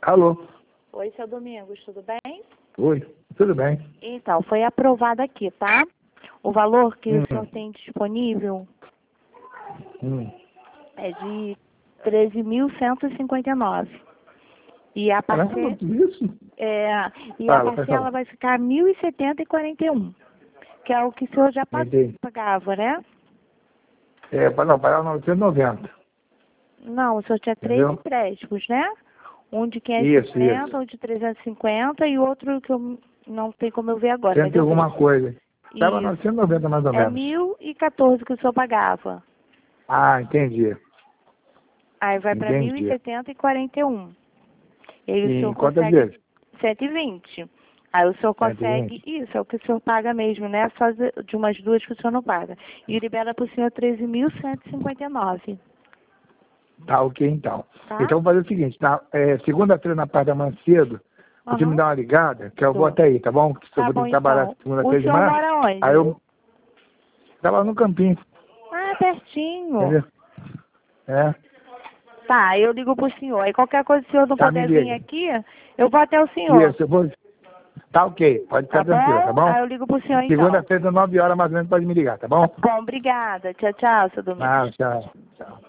Alô? Oi, seu Domingos, tudo bem? Oi, tudo bem? Então, foi aprovado aqui, tá? O valor que o senhor tem disponível é de 13.159. E a Caramba, parcela, tudo isso? a Fala, parcela vai ficar 1.070,41, que é o que o senhor já Entendi. pagava, né? Não, pagar 990. Não, o senhor tinha três Entendeu? empréstimos, né? Um de Isso. 550, um de 350 e outro que eu não tem como eu ver agora. Mas Cento e eu alguma vejo. coisa. Estava Isso. 990 mais ou É menos. 1.014 que o senhor pagava. Ah, entendi. Aí vai para Entendi. 1.070,41. E aí o E senhor em quantas consegue vezes? 120. Aí o senhor consegue, 120. isso é o que o senhor paga mesmo, né? Só de umas duas que o senhor não paga. E libera para o senhor 13.159, Tá ok, então. tá? Então, vou fazer o seguinte, segunda-feira na parte da manhã cedo, você me Aham. dá uma ligada, que eu vou Dou. até aí, tá bom? Porque eu Tá vou ter bom, que trabalhar então. O segunda-feira de senhor manhã. mora Aí onde? eu tava no campinho, Ah, pertinho. entendeu? É. Tá, eu ligo pro senhor. Aí qualquer coisa, se o senhor não Tá, me puder vir liga. aqui, eu vou até o senhor. Isso, eu vou... Tá ok, pode Tá ficar tranquila, tá bom? bom? Aí eu ligo pro senhor então. Segunda-feira, às 9 horas, mais ou menos, pode me ligar, tá Tá bom? bom, obrigada. Tchau, tchau, seu Domingos. Tchau.